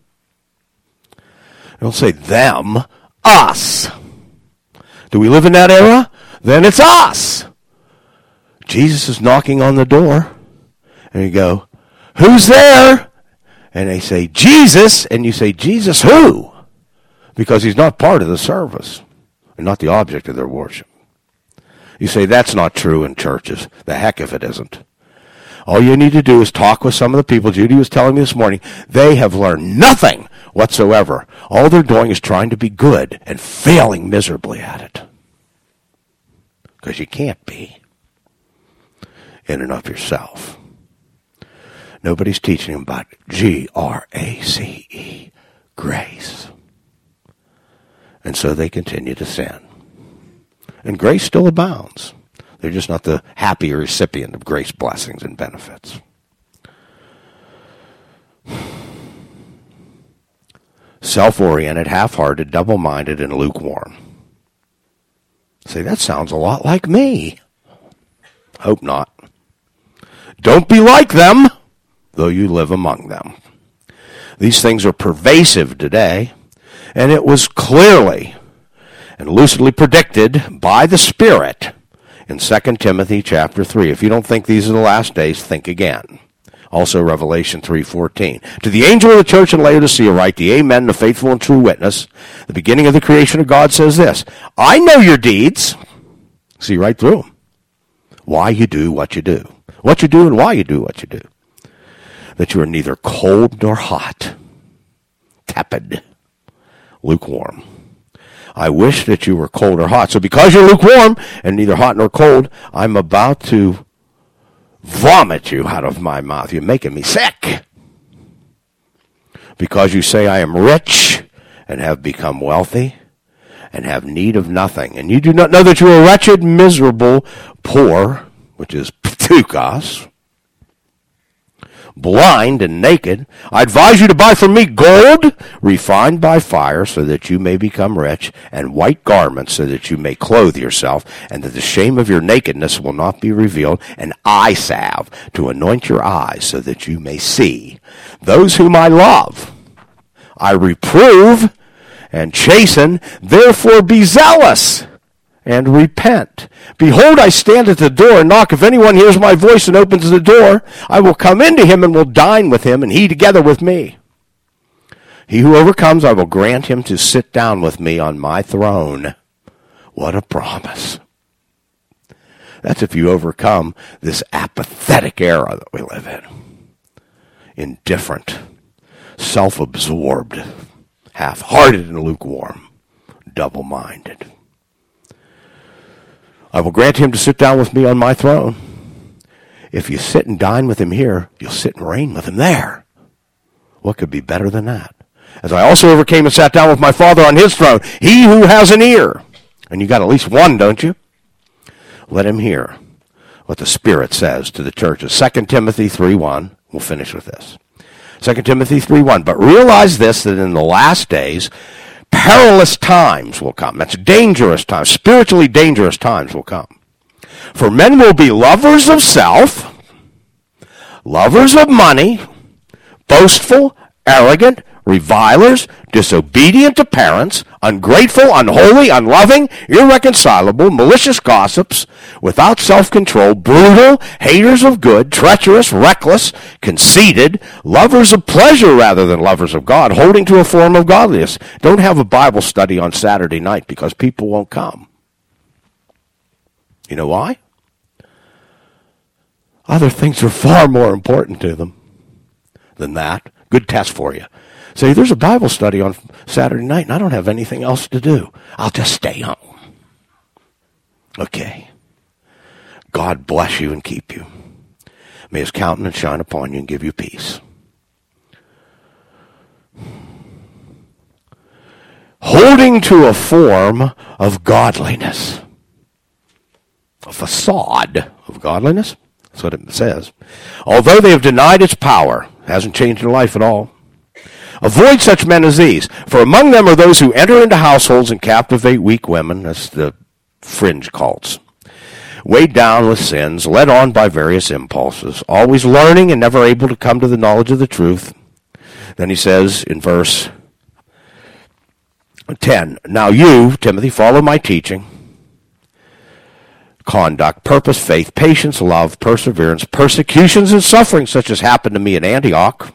Don't say them. Us. Do we live in that era? Then it's us. Jesus is knocking on the door, and you go, who's there? And they say, Jesus, and you say, Jesus who? Because he's not part of the service, and not the object of their worship. You say, that's not true in churches. The heck if it isn't. All you need to do is talk with some of the people. Judy was telling me this morning, they have learned nothing whatsoever. All they're doing is trying to be good and failing miserably at it. Because you can't be in and of yourself. Nobody's teaching them about Grace, grace. And so they continue to sin. And grace still abounds. They're just not the happy recipient of grace blessings and benefits. Self-oriented, half-hearted, double-minded, and lukewarm. Say, that sounds a lot like me. Hope not. Don't be like them, though you live among them. These things are pervasive today, and it was clearly and lucidly predicted by the Spirit in 2 Timothy chapter 3. If you don't think these are the last days, think again. Also Revelation 3:14. To the angel of the church in Laodicea write, the Amen, the faithful and true witness. The beginning of the creation of God says this, I know your deeds. See right through them. Why you do what you do. What you do and why you do what you do. That you are neither cold nor hot. Tepid. Lukewarm. I wish that you were cold or hot. So because you're lukewarm and neither hot nor cold, I'm about to vomit you out of my mouth. You're making me sick. Because you say I am rich and have become wealthy and have need of nothing. And you do not know that you are wretched, miserable, poor, which is ptukos, blind and naked. I advise you to buy from me gold refined by fire so that you may become rich, and white garments so that you may clothe yourself, and that the shame of your nakedness will not be revealed, and eye salve to anoint your eyes so that you may see. Those whom I love, I reprove and chasten, therefore be zealous and repent. Behold, I stand at the door and knock. If anyone hears my voice and opens the door, I will come into him and will dine with him, and he together with me. He who overcomes, I will grant him to sit down with me on my throne. What a promise. That's if you overcome this apathetic era that we live in. Indifferent, self-absorbed, half-hearted and lukewarm, double-minded. I will grant him to sit down with me on my throne. If you sit and dine with him here, you'll sit and reign with him there. What could be better than that? As I also overcame and sat down with my Father on his throne, he who has an ear, and you got at least one, don't you? Let him hear what the Spirit says to the churches. 2 Timothy 3:1. We'll finish with this. 2 Timothy 3:1. But realize this, that in the last days, perilous times will come. That's dangerous times. Spiritually dangerous times will come. For men will be lovers of self, lovers of money, boastful, arrogant, revilers, disobedient to parents, ungrateful, unholy, unloving, irreconcilable, malicious gossips, without self-control, brutal, haters of good, treacherous, reckless, conceited, lovers of pleasure rather than lovers of God, holding to a form of godliness. Don't have a Bible study on Saturday night because people won't come. You know why? Other things are far more important to them than that. Good test for you. Say, there's a Bible study on Saturday night and I don't have anything else to do. I'll just stay home. Okay. God bless you and keep you. May his countenance shine upon you and give you peace. Holding to a form of godliness. A facade of godliness. That's what it says. Although they have denied its power, it hasn't changed their life at all. Avoid such men as these, for among them are those who enter into households and captivate weak women. That's the fringe cults. Weighed down with sins, led on by various impulses, always learning and never able to come to the knowledge of the truth. Then he says in verse 10, now you, Timothy, follow my teaching, conduct, purpose, faith, patience, love, perseverance, persecutions, and suffering, such as happened to me at Antioch,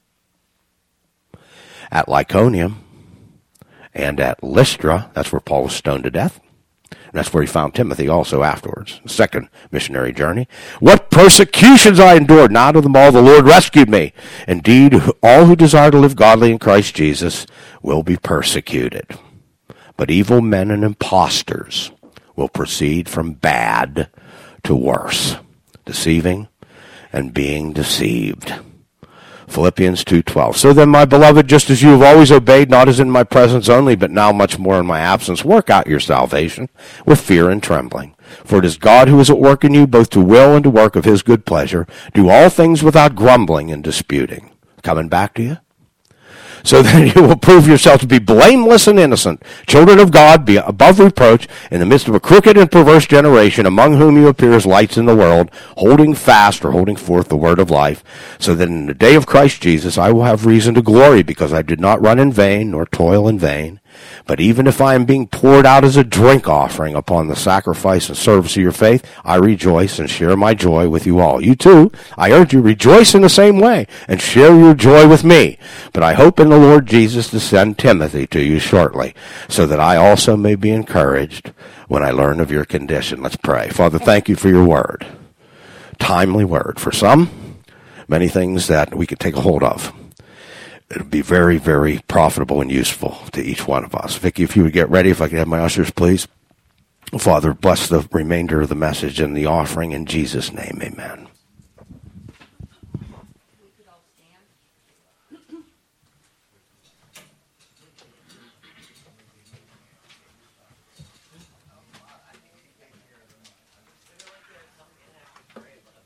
at Lyconium, and at Lystra. That's where Paul was stoned to death. And that's where he found Timothy also afterwards. The second missionary journey. What persecutions I endured, and out of them all the Lord rescued me. Indeed, all who desire to live godly in Christ Jesus will be persecuted. But evil men and impostors will proceed from bad to worse, deceiving and being deceived. Philippians 2:12. So then, my beloved, just as you have always obeyed, not as in my presence only, but now much more in my absence, work out your salvation with fear and trembling. For it is God who is at work in you, both to will and to work of his good pleasure. Do all things without grumbling and disputing. Coming back to you? So that you will prove yourself to be blameless and innocent, children of God, be above reproach, in the midst of a crooked and perverse generation, among whom you appear as lights in the world, holding fast or holding forth the word of life, so that in the day of Christ Jesus I will have reason to glory, because I did not run in vain, nor toil in vain. But even if I am being poured out as a drink offering upon the sacrifice and service of your faith, I rejoice and share my joy with you all. You too, I urge you, rejoice in the same way and share your joy with me. But I hope in the Lord Jesus to send Timothy to you shortly, so that I also may be encouraged when I learn of your condition. Let's pray. Father, thank you for your word. Timely word. For some, many things that we could take a hold of. It would be very, very profitable and useful to each one of us. Vicki, if you would get ready, if I could have my ushers, please. Father, bless the remainder of the message and the offering in Jesus' name. Amen.